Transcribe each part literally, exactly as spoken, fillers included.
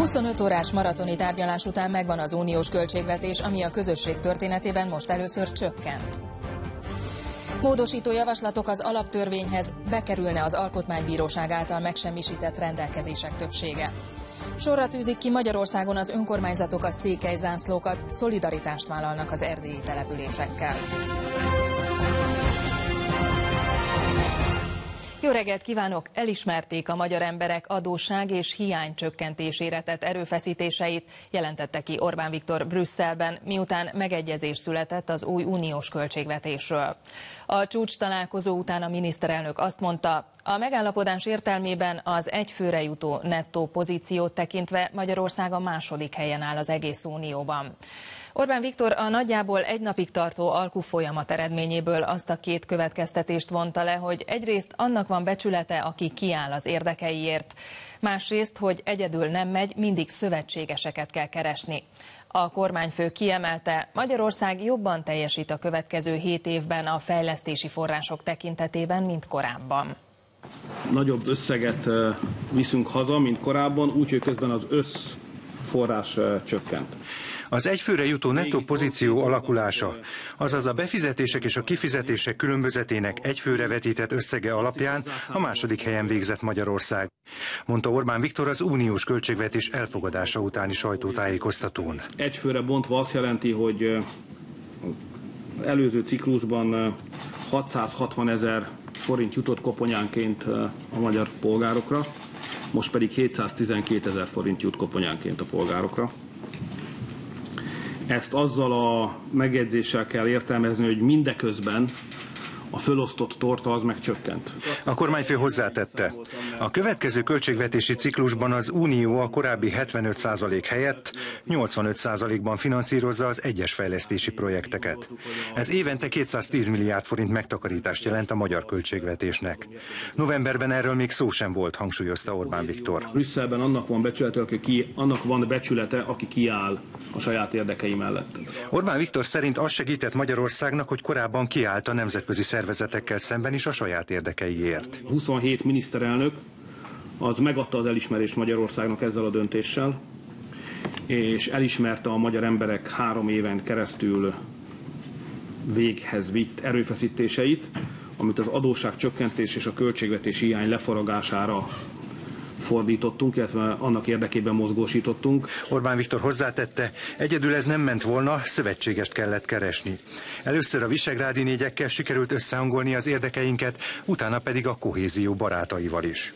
huszonöt órás maratoni tárgyalás után megvan az uniós költségvetés, ami a közösség történetében most először csökkent. Módosító javaslatok az alaptörvényhez, bekerülne az Alkotmánybíróság által megsemmisített rendelkezések többsége. Sorra tűzik ki Magyarországon az önkormányzatok a székelyzászlókat, szolidaritást vállalnak az erdélyi településekkel. Jó reggelt kívánok! Elismerték a magyar emberek adósság és hiány csökkentésére tett erőfeszítéseit, jelentette ki Orbán Viktor Brüsszelben, miután megegyezés született az új uniós költségvetésről. A csúcs találkozó után a miniszterelnök azt mondta, a megállapodás értelmében az egyfőre jutó nettó pozíciót tekintve Magyarország a második helyen áll az egész unióban. Orbán Viktor a nagyjából egy napig tartó alkufolyamat eredményéből azt a két következtetést vonta le, hogy egyrészt annak van becsülete, aki kiáll az érdekeiért, másrészt, hogy egyedül nem megy, mindig szövetségeseket kell keresni. A kormányfő kiemelte, Magyarország jobban teljesít a következő hét évben a fejlesztési források tekintetében, mint korábban. Nagyobb összeget viszünk haza, mint korábban, úgyhogy közben az összforrás csökkent. Az egyfőre jutó nettó pozíció alakulása, azaz a befizetések és a kifizetések különbözetének egyfőre vetített összege alapján a második helyen végzett Magyarország, mondta Orbán Viktor az uniós költségvetés elfogadása utáni sajtótájékoztatón. Egyfőre bontva azt jelenti, hogy előző ciklusban hatszázhatvanezer forint jutott koponyánként a magyar polgárokra, most pedig hétszáztizenkétezer forint jut koponyánként a polgárokra. Ezt azzal a megjegyzéssel kell értelmezni, hogy mindeközben a fölosztott torta az megcsökkent. A kormányfő hozzátette, a következő költségvetési ciklusban az Unió a korábbi hetvenöt százalék helyett nyolcvanöt százalékban finanszírozza az egyes fejlesztési projekteket. Ez évente kétszáztíz milliárd forint megtakarítást jelent a magyar költségvetésnek. Novemberben erről még szó sem volt, hangsúlyozta Orbán Viktor. Brüsszelben annak van becsülete, aki, ki, annak van becsülete, aki kiáll a saját érdekei mellett. Orbán Viktor szerint az segített Magyarországnak, hogy korábban kiállt a nemzetközi szervezetekkel szemben is a saját érdekeiért. huszonhét miniszterelnök az megadta az elismerést Magyarországnak ezzel a döntéssel, és elismerte a magyar emberek három éven keresztül véghez vitt erőfeszítéseit, amit az adósság csökkentés és a költségvetési hiány lefaragására fordítottunk, illetve annak érdekében mozgósítottunk. Orbán Viktor hozzátette, egyedül ez nem ment volna, szövetségest kellett keresni. Először a visegrádi négyekkel sikerült összehangolni az érdekeinket, utána pedig a kohézió barátaival is.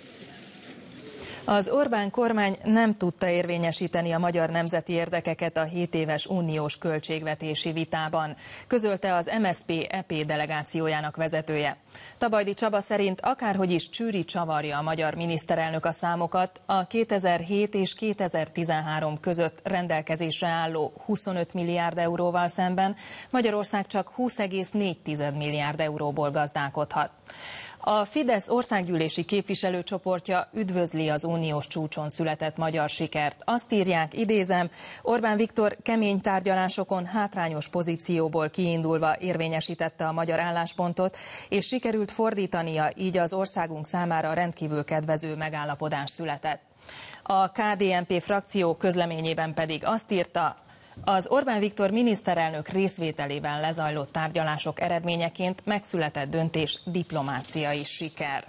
Az Orbán kormány nem tudta érvényesíteni a magyar nemzeti érdekeket a hét éves uniós költségvetési vitában, közölte az em es zé pé é pé delegációjának vezetője. Tabajdi Csaba szerint akárhogy is csűri csavarja a magyar miniszterelnök a számokat, a kétezer-hét és kétezer-tizenhárom között rendelkezésre álló huszonöt milliárd euróval szemben Magyarország csak húsz egész négy milliárd euróból gazdálkodhat. A Fidesz országgyűlési képviselőcsoportja üdvözli az uniós csúcson született magyar sikert. Azt írják, idézem, Orbán Viktor kemény tárgyalásokon hátrányos pozícióból kiindulva érvényesítette a magyar álláspontot, és sikerült fordítania, így az országunk számára rendkívül kedvező megállapodás született. A ká dé en pé frakció közleményében pedig azt írta, az Orbán Viktor miniszterelnök részvételével lezajlott tárgyalások eredményeként megszületett döntés diplomáciai siker.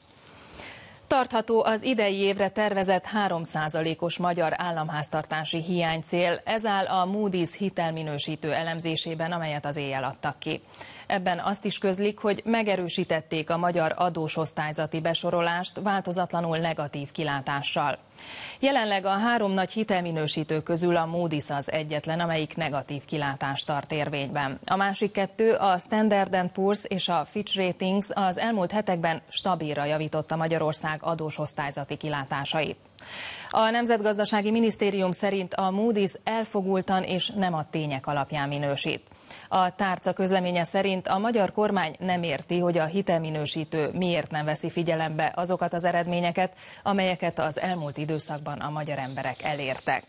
Tartható az idei évre tervezett három százalékos magyar államháztartási hiánycél, ez áll a Moody's hitelminősítő elemzésében, amelyet az éjjel adtak ki. Ebben azt is közlik, hogy megerősítették a magyar adósosztályzati besorolást változatlanul negatív kilátással. Jelenleg a három nagy hitelminősítő közül a Moody's az egyetlen, amelyik negatív kilátást tart érvényben. A másik kettő, a Standard and Poor's és a Fitch Ratings az elmúlt hetekben stabilra javította Magyarország adósosztályzati kilátásait. A Nemzetgazdasági Minisztérium szerint a Moody's elfogultan és nem a tények alapján minősít. A tárca közleménye szerint a magyar kormány nem érti, hogy a hitelminősítő miért nem veszi figyelembe azokat az eredményeket, amelyeket az elmúlt időszakban a magyar emberek elértek.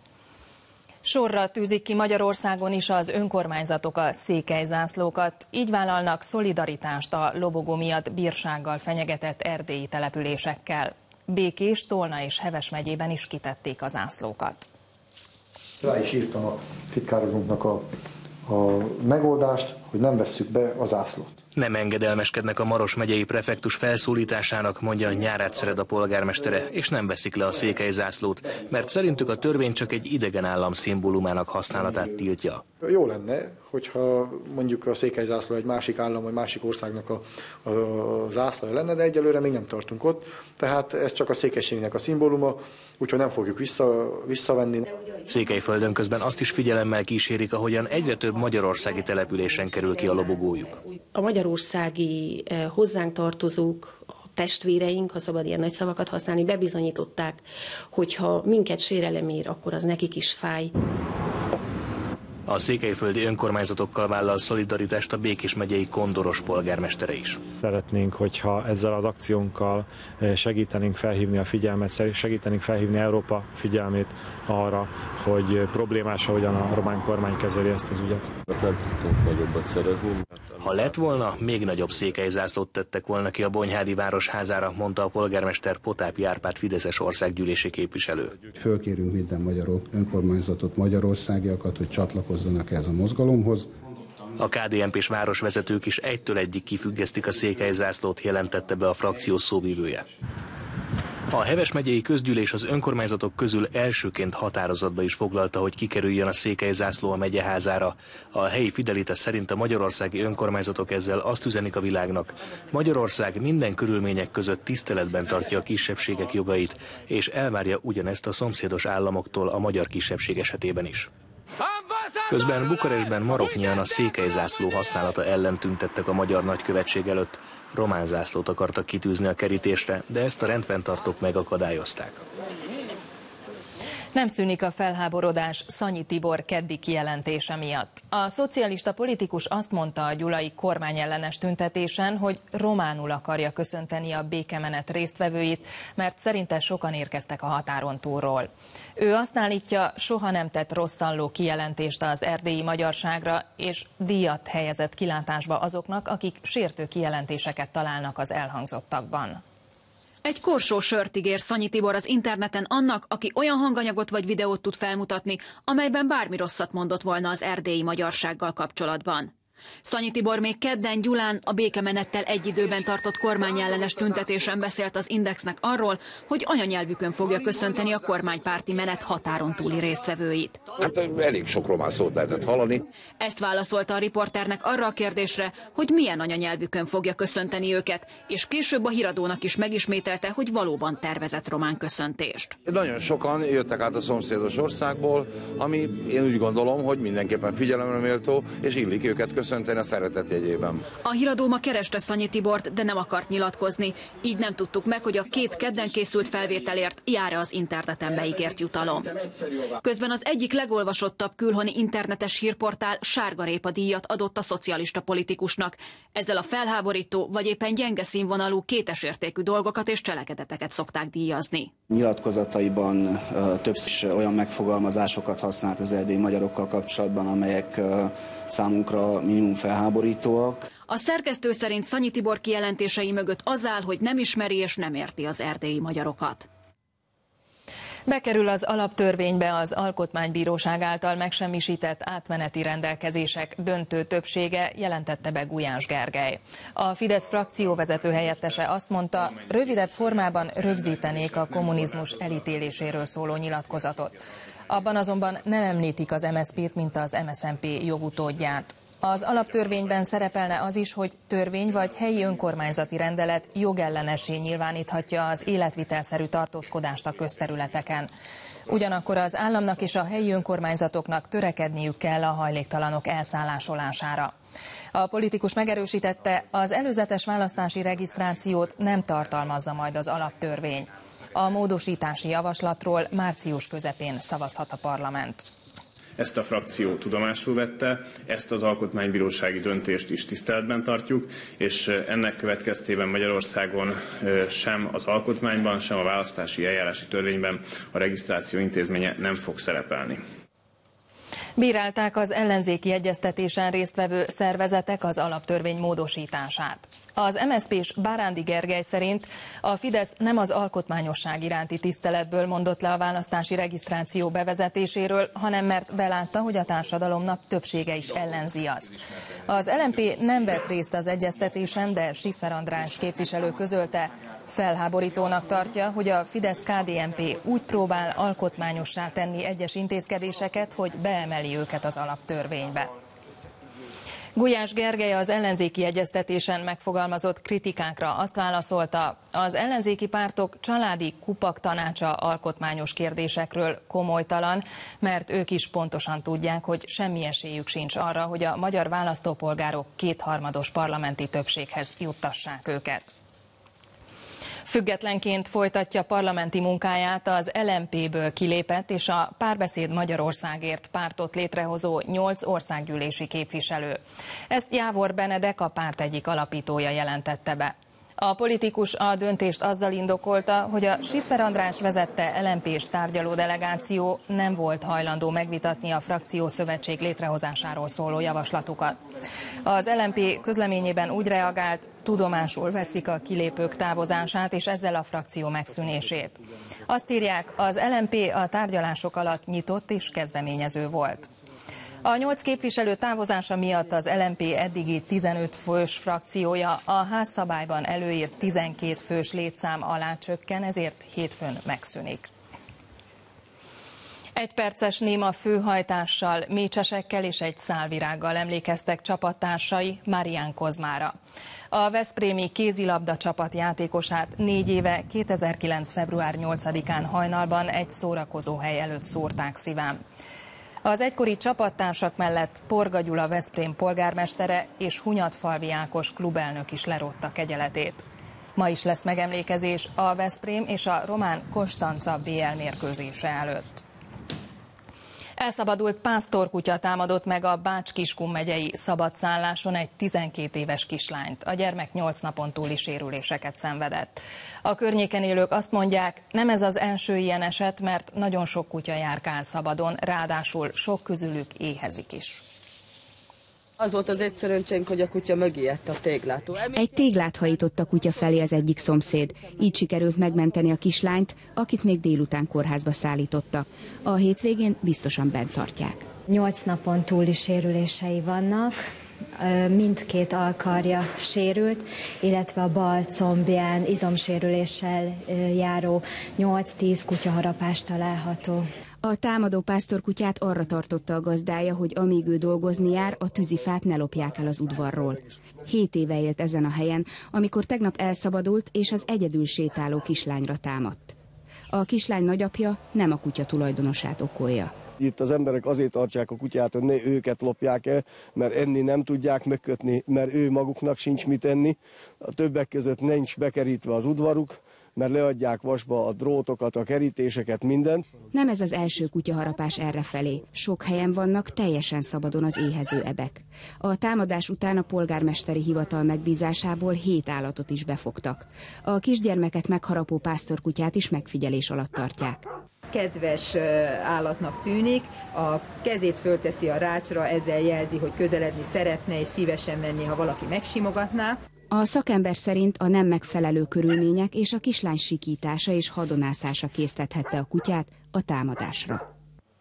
Sorra tűzik ki Magyarországon is az önkormányzatok a székelyzászlókat, így vállalnak szolidaritást a lobogó miatt bírsággal fenyegetett erdélyi településekkel. Békés, Tolna és Heves megyében is kitették a zászlókat. Rá is írtam a titkárosunknak a, a megoldást, hogy nem vesszük be a zászlót. Nem engedelmeskednek a Maros megyei prefektus felszólításának, mondja Nyárát Szered a polgármestere, és nem veszik le a székely zászlót, mert szerintük a törvény csak egy idegen állam szimbólumának használatát tiltja. Jó lenne, hogyha mondjuk a székely zászló egy másik állam vagy másik országnak a, a, a zászlaja lenne, de egyelőre még nem tartunk ott, tehát ez csak a székelységnek a szimbóluma, úgyhogy nem fogjuk vissza, visszavenni. Székelyföldön közben azt is figyelemmel kísérik, ahogyan egyre több magyarországi településen kerül ki a lobogójuk. A magyarországi hozzánk tartozók, a testvéreink, ha szabad ilyen nagy szavakat használni, bebizonyították, hogyha minket sérelem ér, akkor az nekik is fáj. A székelyföldi önkormányzatokkal vállal szolidaritást a Békés megyei Kondoros polgármestere is. Szeretnénk, hogyha ezzel az akciónkkal segítenénk felhívni a figyelmet, segítenénk felhívni Európa figyelmét arra, hogy problémás, ahogyan a román kormány kezeli ezt az ügyet. Nem tudtunk nagyobbat szerezni. Ha lett volna, még nagyobb székelyzászlót tettek volna ki a Bonyhádi Városházára, mondta a polgármester Potápi Árpád fideszes országgyűlési képviselő. Fölkérünk minden magyar önkormányzatot, magyarországiakat, hogy csatlakozzanak ehhez a mozgalomhoz. A ká dé en pés városvezetők is egytől egyig kifüggesztik a székelyzászlót, jelentette be a frakció szóvivője. A Heves megyei közgyűlés az önkormányzatok közül elsőként határozatba is foglalta, hogy kikerüljön a székelyzászló a megyeházára. A helyi Fidelita szerint a magyarországi önkormányzatok ezzel azt üzenik a világnak: Magyarország minden körülmények között tiszteletben tartja a kisebbségek jogait, és elvárja ugyanezt a szomszédos államoktól a magyar kisebbség esetében is. Közben Bukarestben maroknyian a székelyzászló használata ellen tüntettek a magyar nagykövetség előtt. Román zászlót akartak kitűzni a kerítésre, de ezt a rendfenntartók megakadályozták. Nem szűnik a felháborodás Szanyi Tibor keddi kijelentése miatt. A szocialista politikus azt mondta a gyulai kormányellenes tüntetésen, hogy románul akarja köszönteni a békemenet résztvevőit, mert szerinte sokan érkeztek a határon túlról. Ő azt állítja, soha nem tett rosszalló kijelentést az erdélyi magyarságra, és díjat helyezett kilátásba azoknak, akik sértő kijelentéseket találnak az elhangzottakban. Egy korsó sört ígér Szanyi Tibor az interneten annak, aki olyan hanganyagot vagy videót tud felmutatni, amelyben bármi rosszat mondott volna az erdélyi magyarsággal kapcsolatban. Szanyi Tibor még kedden Gyulán a békemenettel egy időben tartott kormányellenes tüntetésen beszélt az Indexnek arról, hogy anyanyelvükön fogja köszönteni a kormánypárti menet határon túli résztvevőit. Hát elég sok román szót lehetett hallani. Ezt válaszolta a riporternek arra a kérdésre, hogy milyen anyanyelvükön fogja köszönteni őket, és később a híradónak is megismételte, hogy valóban tervezett román köszöntést. Nagyon sokan jöttek át a szomszédos országból, ami én úgy gondolom, hogy mindenképpen figyelemre méltó, és illik őket köszönteni a szeretet jegyében. A híradó ma kereste Szanyi Tibort, de nem akart nyilatkozni. Így nem tudtuk meg, hogy a két kedden készült felvételért jár-e az interneten beígért jutalom. Közben az egyik legolvasottabb külhoni internetes hírportál sárgarépa díjat adott a szocialista politikusnak. Ezzel a felháborító vagy éppen gyenge színvonalú kétesértékű dolgokat és cselekedeteket szokták díjazni. Nyilatkozataiban uh, többször olyan megfogalmazásokat használt az erdélyi magyarokkal kapcsolatban, amelyek uh, számunkra minimum felháborítóak. A szerkesztő szerint Szanyi Tibor kijelentései mögött az áll, hogy nem ismeri és nem érti az erdélyi magyarokat. Bekerül az alaptörvénybe az Alkotmánybíróság által megsemmisített átmeneti rendelkezések döntő többsége, jelentette be Gulyás Gergely. A Fidesz frakcióvezető helyettese azt mondta, rövidebb formában rögzítenék a kommunizmus elítéléséről szóló nyilatkozatot. Abban azonban nem említik az em es zé pét, mint az em es zé en pé jogutódját. Az alaptörvényben szerepelne az is, hogy törvény vagy helyi önkormányzati rendelet jogellenessé nyilváníthatja az életvitelszerű tartózkodást a közterületeken. Ugyanakkor az államnak és a helyi önkormányzatoknak törekedniük kell a hajléktalanok elszállásolására. A politikus megerősítette, az előzetes választási regisztrációt nem tartalmazza majd az alaptörvény. A módosítási javaslatról március közepén szavazhat a parlament. Ezt a frakció tudomásul vette, ezt az alkotmánybírósági döntést is tiszteletben tartjuk, és ennek következtében Magyarországon sem az alkotmányban, sem a választási eljárási törvényben a regisztráció intézménye nem fog szerepelni. Bírálták az ellenzéki egyeztetésen résztvevő szervezetek az alaptörvény módosítását. Az em es zé pés Bárándi Gergely szerint a Fidesz nem az alkotmányosság iránti tiszteletből mondott le a választási regisztráció bevezetéséről, hanem mert belátta, hogy a társadalomnak többsége is ellenzi azt. Az el em pé nem vett részt az egyeztetésen, de Schiffer András képviselő közölte, felháborítónak tartja, hogy a Fidesz-ká dé en pé úgy próbál alkotmányossá tenni egyes intézkedéseket, hogy beemeli őket az alaptörvénybe. Gulyás Gergely az ellenzéki egyeztetésen megfogalmazott kritikákra azt válaszolta, az ellenzéki pártok családi kupak tanácsa alkotmányos kérdésekről komolytalan, mert ők is pontosan tudják, hogy semmi esélyük sincs arra, hogy a magyar választópolgárok kétharmados parlamenti többséghez juttassák őket. Függetlenként folytatja parlamenti munkáját az el em péből kilépett és a Párbeszéd Magyarországért pártot létrehozó nyolc országgyűlési képviselő. Ezt Jávor Benedek, a párt egyik alapítója jelentette be. A politikus a döntést azzal indokolta, hogy a Schiffer András vezette el em pés tárgyaló delegáció nem volt hajlandó megvitatni a frakciószövetség létrehozásáról szóló javaslatukat. Az el em pé közleményében úgy reagált, tudomásul veszik a kilépők távozását és ezzel a frakció megszűnését. Azt írják, az el em pé a tárgyalások alatt nyitott és kezdeményező volt. A nyolc képviselő távozása miatt az el em pé eddigi tizenöt fős frakciója a házszabályban előírt tizenkét fős létszám alá csökken, ezért hétfőn megszűnik. Egy perces néma főhajtással, mécsesekkel és egy szálvirággal emlékeztek csapattársai Marián Kozmára. A veszprémi kézilabda csapat játékosát négy éve kétezer-kilenc február nyolcadikán hajnalban egy szórakozóhely előtt szórták szíván. Az egykori csapattársak mellett Porga Gyula Veszprém polgármestere és Hunyadfalvi Ákos klubelnök is lerótta kegyeletét. Ma is lesz megemlékezés a Veszprém és a román Konstanca bé el mérkőzése előtt. Elszabadult pásztorkutya támadott meg a Bács-Kiskun megyei szabadszálláson egy tizenkét éves kislányt. A gyermek nyolc napon túli sérüléseket szenvedett. A környéken élők azt mondják, nem ez az első ilyen eset, mert nagyon sok kutya járkál szabadon, ráadásul sok közülük éhezik is. Az volt az egy szerencsénk, hogy a kutya mögé jött a téglától. Egy téglát hajított a kutya felé az egyik szomszéd. Így sikerült megmenteni a kislányt, akit még délután kórházba szállítottak. A hétvégén biztosan bent tartják. Nyolc napon túli sérülései vannak, mindkét alkarja sérült, illetve a bal combján izomsérüléssel járó nyolc-tíz kutyaharapás található. A támadó pásztorkutyát arra tartotta a gazdája, hogy amíg ő dolgozni jár, a tűzifát ne lopják el az udvarról. Hét éve élt ezen a helyen, amikor tegnap elszabadult és az egyedül sétáló kislányra támadt. A kislány nagyapja nem a kutya tulajdonosát okolja. Itt az emberek azért tartják a kutyát, hogy ne őket lopják el, mert enni nem tudják megkötni, mert ő maguknak sincs mit enni. A többek között nincs bekerítve az udvaruk, mert leadják vasba a drótokat, a kerítéseket, mindent. Nem ez az első kutyaharapás errefelé. Sok helyen vannak teljesen szabadon az éhező ebek. A támadás után a polgármesteri hivatal megbízásából hét állatot is befogtak. A kisgyermeket megharapó pásztorkutyát is megfigyelés alatt tartják. Kedves állatnak tűnik, a kezét fölteszi a rácsra, ezzel jelzi, hogy közeledni szeretne és szívesen menni, ha valaki megsimogatná. A szakember szerint a nem megfelelő körülmények és a kislány sikítása és hadonászása késztethette a kutyát a támadásra.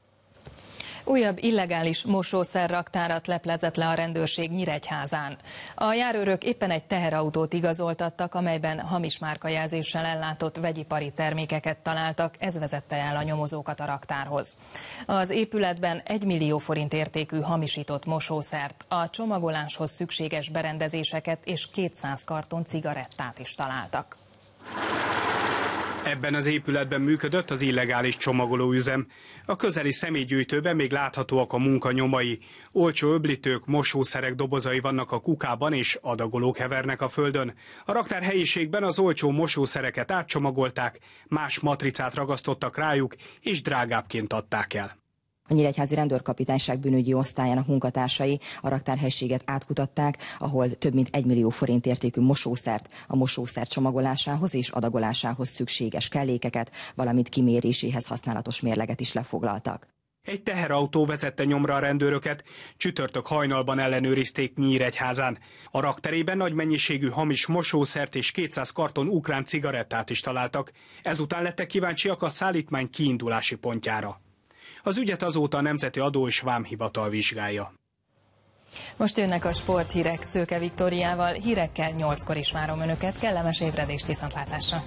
Újabb illegális mosószerraktárat leplezett le a rendőrség Nyíregyházán. A járőrök éppen egy teherautót igazoltattak, amelyben hamis márkajelzéssel ellátott vegyipari termékeket találtak, ez vezette el a nyomozókat a raktárhoz. Az épületben egy millió forint értékű hamisított mosószert, a csomagoláshoz szükséges berendezéseket és kétszáz karton cigarettát is találtak. Ebben az épületben működött az illegális csomagolóüzem. A közeli személygyűjtőben még láthatóak a munka nyomai. Olcsó öblítők, mosószerek dobozai vannak a kukában, és adagolók hevernek a földön. A raktár helyiségben az olcsó mosószereket átcsomagolták, más matricát ragasztottak rájuk, és drágábbként adták el. A nyíregyházi rendőrkapitányság bűnügyi osztályának munkatársai a raktárhelyiséget átkutatták, ahol több mint egy millió forint értékű mosószert, a mosószer csomagolásához és adagolásához szükséges kellékeket, valamint kiméréséhez használatos mérleget is lefoglaltak. Egy teherautó vezette nyomra a rendőröket, csütörtök hajnalban ellenőrizték Nyíregyházán. A rakterében nagy mennyiségű hamis mosószert és kétszáz karton ukrán cigarettát is találtak. Ezután lettek kíváncsiak a szállítmány kiindulási pontjára. Az ügyet azóta a Nemzeti Adó és Vámhivatal vizsgálja. Most jönnek a sporthírek Szőke Viktóriával, hírekkel nyolckor is várom önöket, kellemes ébredést, viszontlátásra!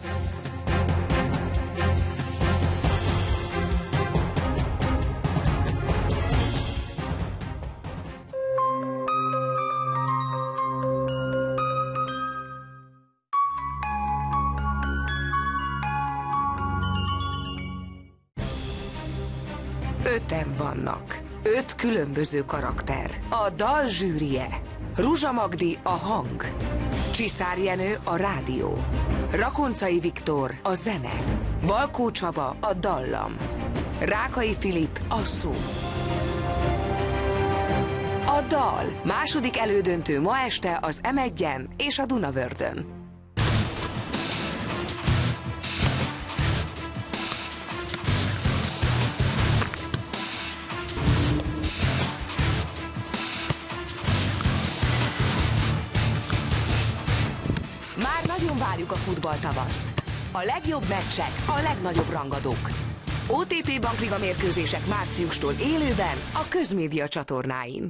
Öten vannak. Öt különböző karakter. A dal zsűrie. Ruzsa Magdi a hang. Csiszár Jenő a rádió. Rakoncai Viktor a zene. Valkó Csaba a dallam. Rákai Filip a szó. A dal. Második elődöntő ma este az em egyen és a Dunavördön. Nagyon várjuk a futballtavaszt. A legjobb meccsek, a legnagyobb rangadók. o té pé Bankliga mérkőzések márciustól élőben a Közmédia csatornáin.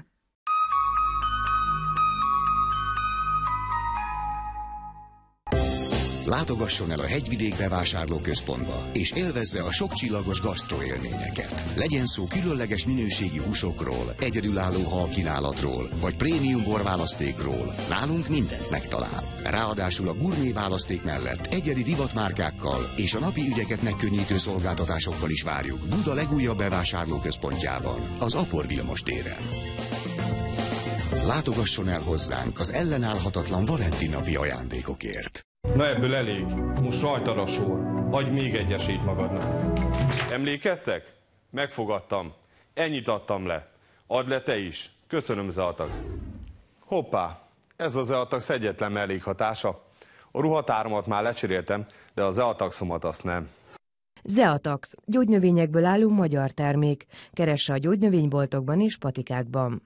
Látogasson el a Hegyvidék bevásárlóközpontba, és élvezze a sokcsillagos gasztroélményeket. Legyen szó különleges minőségi húsokról, egyedülálló halkínálatról, vagy prémium borválasztékról. Nálunk mindent megtalál. Ráadásul a gurmé választék mellett egyedi divatmárkákkal és a napi ügyeket megkönnyítő szolgáltatásokkal is várjuk Buda legújabb bevásárlóközpontjában, az Apor Vilmos téren. Látogasson el hozzánk az ellenállhatatlan Valentin napi ajándékokért. Na ebből elég. Most rajtad a sor. Adj még egy esélyt magadnak. Emlékeztek? Megfogadtam. Ennyit adtam le. Add le te is. Köszönöm, Zeatax. Hoppá, ez a Zeatax egyetlen mellékhatása. A ruhatáromat már lecseréltem, de a Zeataxomat azt nem. Zeatax, gyógynövényekből álló magyar termék. Keresse a gyógynövényboltokban és patikákban.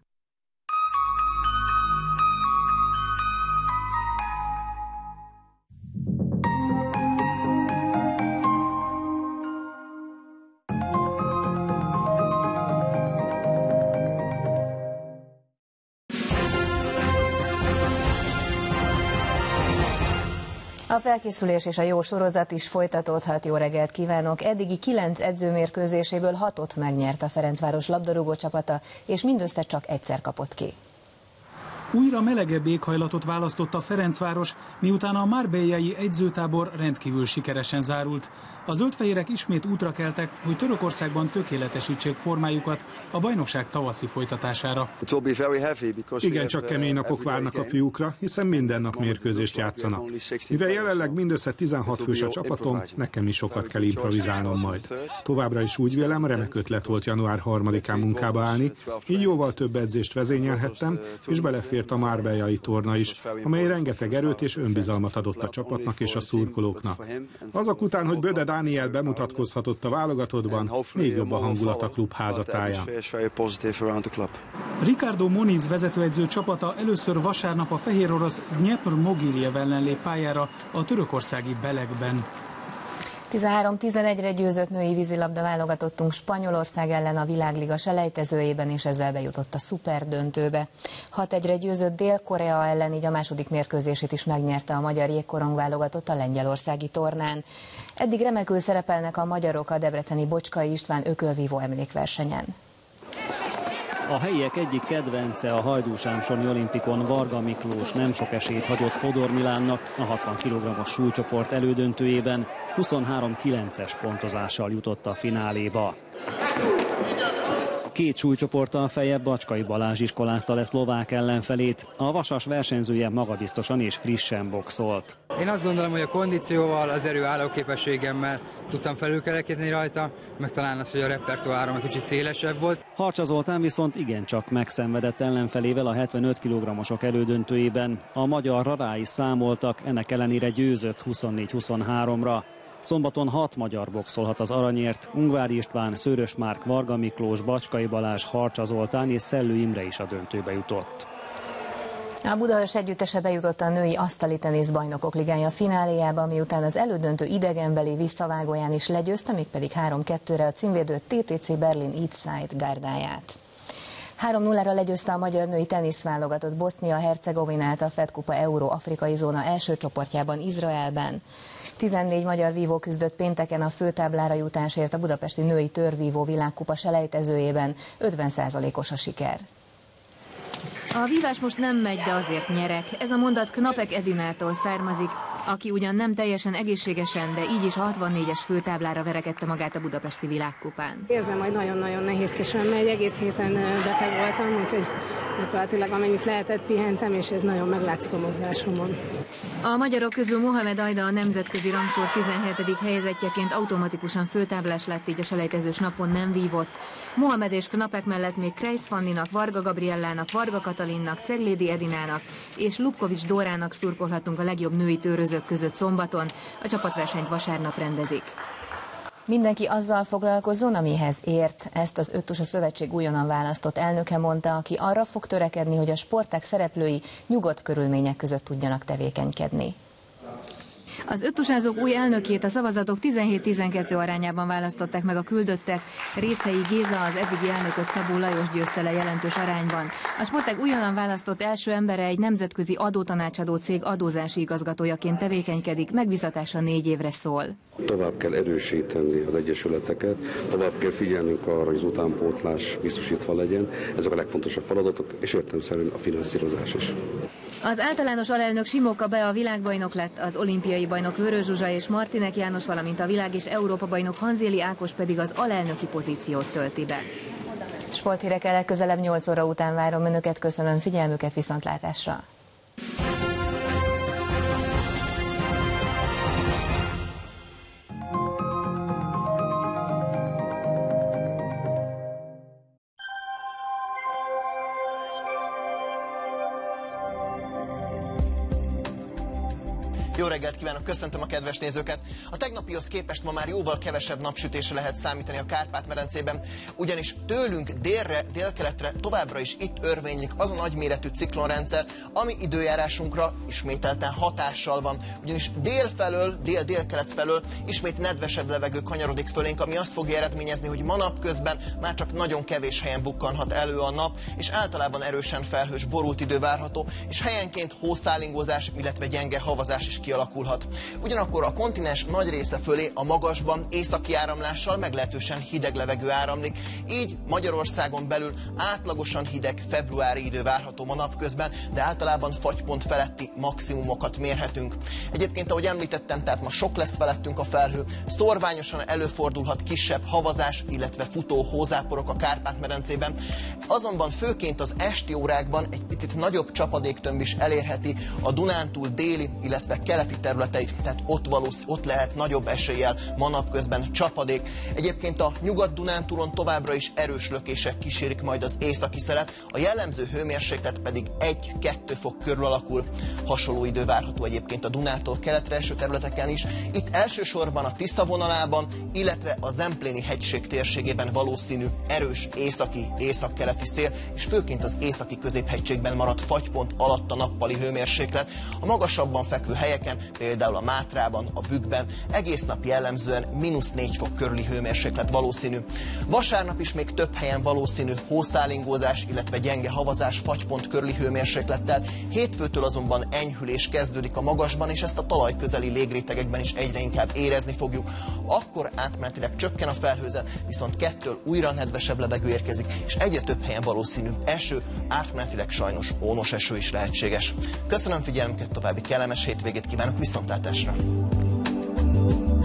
A felkészülés és a jó sorozat is folytatódhat. Jó reggelt kívánok! Eddigi kilenc edzőmérkőzéséből hatot megnyert a Ferencváros labdarúgó csapata, és mindössze csak egyszer kapott ki. Újra melegebb éghajlatot választott a Ferencváros, miután a marbellai edzőtábor rendkívül sikeresen zárult. A zöldfehérek ismét útra keltek, hogy Törökországban tökéletesítsék formájukat a bajnokság tavaszi folytatására. Igen, csak kemény napok várnak a fiúkra, hiszen minden nap mérkőzést játszanak. Mivel jelenleg mindössze tizenhat fős a csapatom, nekem is sokat kell improvizálnom majd. Továbbra is úgy vélem, remek ötlet volt január harmadikán munkába állni, így jóval több edzést vezényelhettem, és belefért a marbellai torna is, amely rengeteg erőt és önbizalmat adott a csapatnak és a szurkolóknak. Azok után, hogy Böde Dániel bemutatkozhatott a válogatottban, még jobb a hangulat a klub házatáján. Ricardo Moniz vezetőedző csapata először vasárnap a fehérorosz Dnyepr Mogiljev ellen lép pályára a törökországi Belegben. tizenhárom tizenegyre győzött női vízilabda válogatottunk Spanyolország ellen a világliga selejtezőjében, és ezzel bejutott a szuperdöntőbe. hat egyre győzött Dél-Korea ellen, így a második mérkőzését is megnyerte a magyar jégkorong válogatott a lengyelországi tornán. Eddig remekül szerepelnek a magyarok a debreceni Bocskai István ökölvívó emlékversenyen. A helyiek egyik kedvence, a hajdúsámsoni olimpikon Varga Miklós nem sok esélyt hagyott Fodor Milánnak a hatvan kilogrammos súlycsoport elődöntőjében, huszonhárom kilences pontozással jutott a fináléba. Két súlycsoporttal feljebb Bacskai Balázs iskolázta le szlovák ellenfelét. A vasas versenyzője magabiztosan és frissen boxolt. Én azt gondolom, hogy a kondícióval, az erő állóképességemmel tudtam felülkerekedni rajta, meg talán az, hogy a repertoárom egy kicsit szélesebb volt. Harcsa Zoltán viszont igencsak megszenvedett ellenfelével a hetvenöt kilogrammosok elődöntőjében. A magyarra rá is számoltak, ennek ellenére győzött huszonnégy huszonháromra. Szombaton hat magyar boxolhat az aranyért, Ungvári István, Szőrös Márk, Varga Miklós, Bacskai Balázs, Harcsa Zoltán és Szellő Imre is a döntőbe jutott. A Budaörs együttese bejutott a női asztali teniszbajnokok ligája fináléjába, miután az elődöntő idegenbeli visszavágóján is legyőzte, mégpedig három kettőre a címvédő té té cé Berlin Eastside gárdáját. három nullára legyőzte a magyar női teniszválogatott Bosznia-Hercegovinát a Fed Kupa Euró afrikai zóna első csoportjában Izraelben. tizennégy magyar vívó küzdött pénteken a főtáblára jutásért a budapesti női törvívó világkupa selejtezőjében, ötven százalékos a siker. A vívás most nem megy, de azért nyerek. Ez a mondat Knapek Edinától származik, aki ugyan nem teljesen egészségesen, de így is a hatvannégyes főtáblára verekedte magát a budapesti világkupán. Érzem, hogy nagyon-nagyon nehézkesen megy, egész héten beteg voltam, úgyhogy gyakorlatilag amennyit lehetett pihentem, és ez nagyon meglátszik a mozgásomon. A magyarok közül Mohamed Ajda a nemzetközi rangsor tizenhetedik helyezettjeként automatikusan főtáblás lett, így a selejtezős napon nem vívott. Mohamed és Knapek mellett még Kreisz Fanninak, Varga Gabriellának, Varga Katalinnak, Ceglédi Edinának és Lupkovics Dórának szurkolhatunk a legjobb női tőrözők között szombaton. A csapatversenyt vasárnap rendezik. Mindenki azzal foglalkozzon, amihez ért. Ezt az Öttusa Szövetség újonnan választott elnöke mondta, aki arra fog törekedni, hogy a sportág szereplői nyugodt körülmények között tudjanak tevékenykedni. Az öttusázók új elnökét a szavazatok tizenhét tizenkettő arányában választották meg a küldöttek. Récei Géza, az eddigi elnököt Szabó Lajos győzte le jelentős arányban. A sportág újonnan választott első embere egy nemzetközi adótanácsadó cég adózási igazgatójaként tevékenykedik, megbízatása négy évre szól. Tovább kell erősíteni az egyesületeket, tovább kell figyelnünk arra, hogy az utánpótlás biztosítva legyen. Ezek a legfontosabb feladatok, és értelemszerűen a finanszírozás is. Az általános alelnök Simóka Bea a világbajnok lett, az olimpiai bajnok Vörös Zsuzsa és Martinek János, valamint a világ- és Európa bajnok Hanzéli Ákos pedig az alelnöki pozíciót tölti be. Sporthírekkel legközelebb nyolc óra után várom önöket, köszönöm figyelmüket, viszontlátásra! Jó reggelt kívánok, köszöntöm a kedves nézőket! A tegnapihoz képest ma már jóval kevesebb napsütésre lehet számítani a Kárpát-medencében, ugyanis tőlünk délre, délkeletre továbbra is itt örvénylik az a nagyméretű ciklonrendszer, ami időjárásunkra ismételten hatással van. Ugyanis délfelől, dél-délkelet felől ismét nedvesebb levegő kanyarodik fölénk, ami azt fogja eredményezni, hogy ma napközben már csak nagyon kevés helyen bukkanhat elő a nap, és általában erősen felhős, borult idő várható, és helyenként hószálingózás, illetve gyenge havazás is kialakulhat. Ugyanakkor a kontinens nagy része fölé a magasban északi áramlással meglehetősen hideg levegő áramlik, így Magyarországon belül átlagosan hideg februári idő várható ma napközben, de általában fagypont feletti maximumokat mérhetünk. Egyébként, ahogy említettem, tehát ma sok lesz felettünk a felhő, szorványosan előfordulhat kisebb havazás, illetve futó hózáporok a Kárpát-medencében, azonban főként az esti órákban egy picit nagyobb csapadéktömb is elérheti a Dunántúl déli, illetve keleti területeit, tehát ott, valósz, ott lehet nagyobb eséllyel ma napközben csapadék. Egyébként a Nyugat-Dunántúlon továbbra is erős lökések kísérik majd az északi szelet, a jellemző hőmérséklet pedig egy-kettő fok körül alakul. Hasonló idő várható egyébként a Dunától keletre eső területeken is. Itt elsősorban a Tisza vonalában, illetve a Zempléni hegység térségében valószínű erős északi, északkeleti szél, és főként az északi középhegységben marad fagypont alatt a nappali hőmérséklet. A magasabban fekvő helyeken, például a Mátrában, a Bükkben egész nap jellemzően mínusz négy fok körüli hőmérséklet valószínű. Vasárnap is még több helyen valószínű hószálingózás, illetve gyenge havazás fagypont körüli hőmérséklettel. Hétfőtől azonban enyhülés kezdődik a magasban, és ezt a talaj közeli légrétegekben is egyre inkább érezni fogjuk. Akkor átmenetileg csökken a felhőzet, viszont kettől újra nedvesebb levegő érkezik, és egyre több helyen valószínű eső, átmenetileg sajnos ónos eső is lehetséges. Köszönöm figyelmüket, további kellemes hétvégét kívánok, viszontlátásra!